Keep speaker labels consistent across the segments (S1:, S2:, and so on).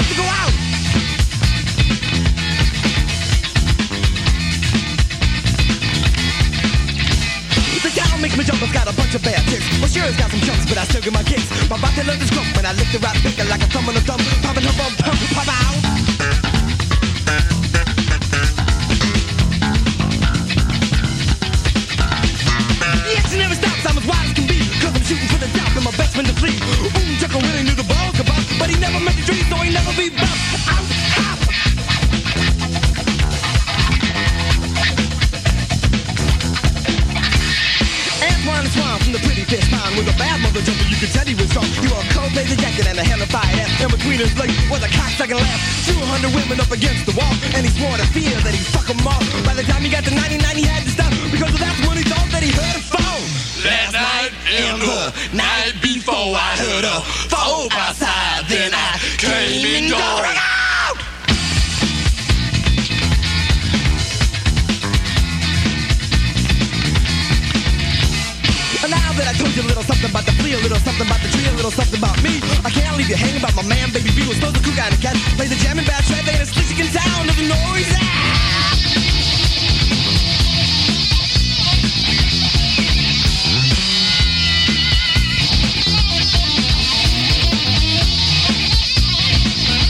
S1: get to go out. The town makes me jump, I've got a bunch of bad ticks. Well, sure, it's got some jumps, but I still get my kicks. My body love is grump when I lift the right finger like a thumb on a thumb. Popping her bum, pump, pop out. The action never stops, I'm as wide as can be. Cause I'm shooting for the top and my best friend to flee. Ooh, Chuck really knew the ball come up, but he never met the dream, so he never be bumped. Out, hop. Antoine Swan from the pretty fish pound with a bad mother jumper, you could tell he was strong. He wore a cold blazer jacket and a hellified ass. In between his legs was a cocksucking laugh. 200 women up against the wall, and he swore to fear that he'd fuck them all. By the time he got to 99, he had to stop, because that's when he thought that he heard a phone.
S2: Last night and the night before, I heard a phone outside, then I came and going out.
S1: Now that I told you a little something about the flea, a little something about the tree, a little something about me, I can't leave you hanging about my man, Baby B was supposed to cook out a cat, play the jam in bad trap, ain't a slick in town, doesn't know where he's at.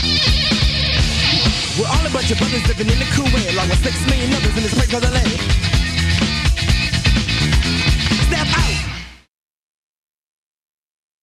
S1: We're all a bunch of brothers living in the cool way, along with 6 million others in this place called LA.